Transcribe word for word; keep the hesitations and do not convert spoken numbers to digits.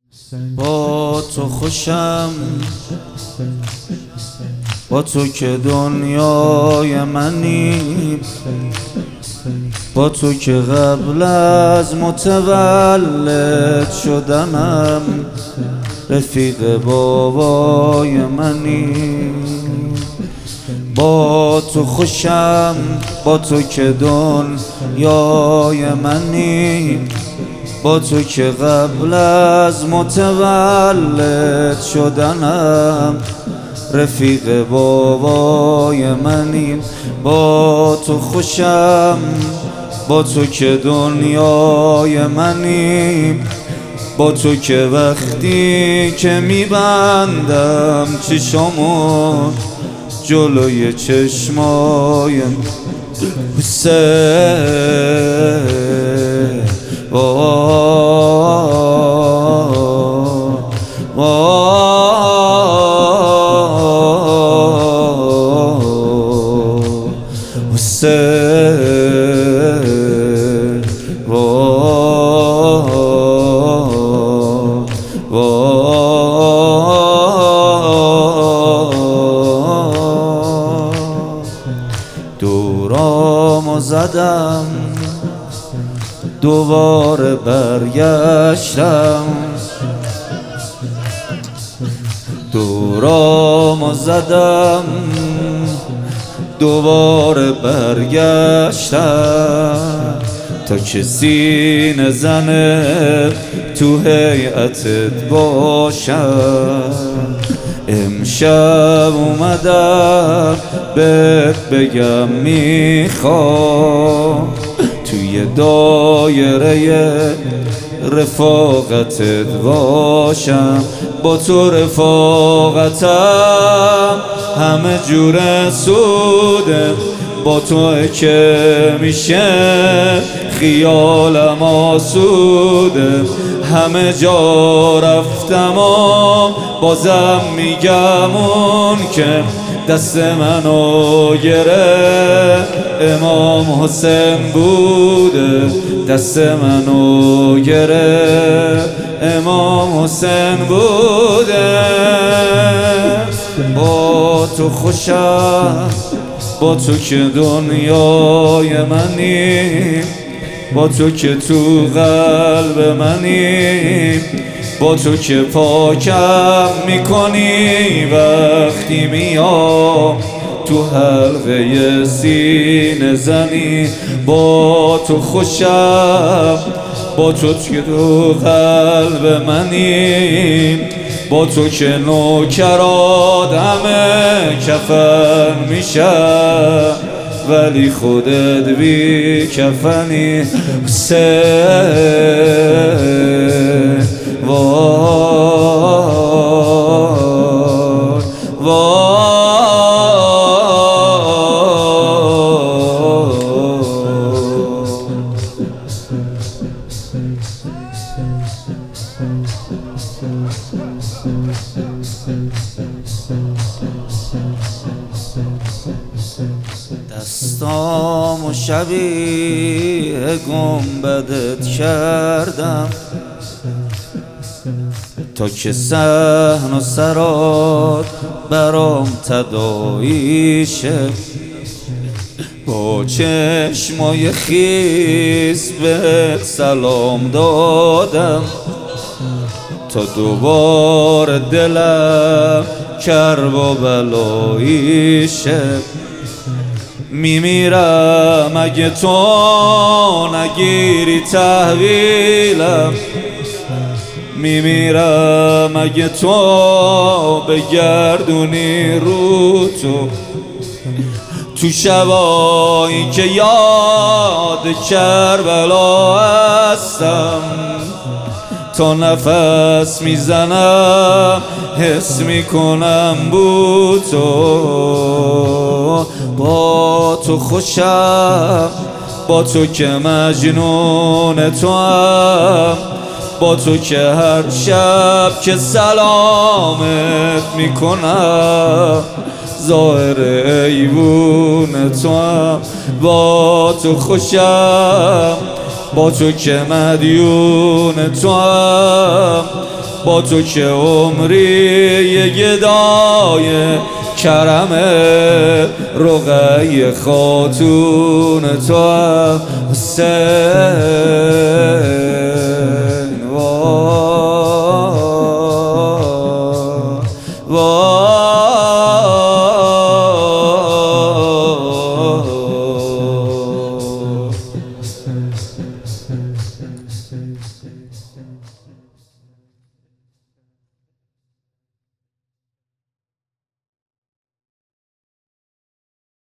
با تو خوشم، با تو که دنیای منی، با تو که قبل از متولد شدنم رفیق بابای منی. با تو خوشم، با تو که دنیای منی، با تو که قبل از متولد شدنم رفیق بابای منی. با تو خوشم، با تو که دنیای منی، با تو که وقتی که میبندم چشامو جلوی چشمای حسین دورامو زدم دوباره برگشتم، دورامو زدم دوباره برگشتم تا که سینه زنه تو هیئتت باشم. امشب اومدم بهت بگم میخوام توی دایره رفاقتت باشم. با تو رفاقتم همه جور سوده، با تو که میشه خیالم آسوده. همه جا رفتم و بازم میگم اون که دست منو گره امام حسین بوده، دست منو گره امام حسین بوده. با تو خوشم، با تو که دنیای منی، با تو که تو قلب منی، با تو که پاکم میکنی وقتی میام تو حلقه سینه زنی. با تو خوشم، با تو که تو قلب منی، با تو که نوکرات همه کفن میشن ولی خودت بی کفنی. حسین وای وای دستامو شبیه گنبدت کردم تا که صحن و سرات برام تداعی شه. با چشمای خیس بهت سلام دادم تا دوباره دلم کرب و بلایی شه. میمیرم اگه تو نگیری تحویلم، میمیرم اگه تو بگردونی رو تو تو شبایی که یاد کربلا هستم. تا نفس میزنم حس میکنم بو تو. با تو خوشم، با تو که مجنون تو هم، با تو که هر شب که سلامت میکنم ظاهر ایوون تو هم. با تو خوشم، با تو که مدیون تو هم، با تو که عمری یه گدای کرم رقیه خاتون تو هم حسین. وای وای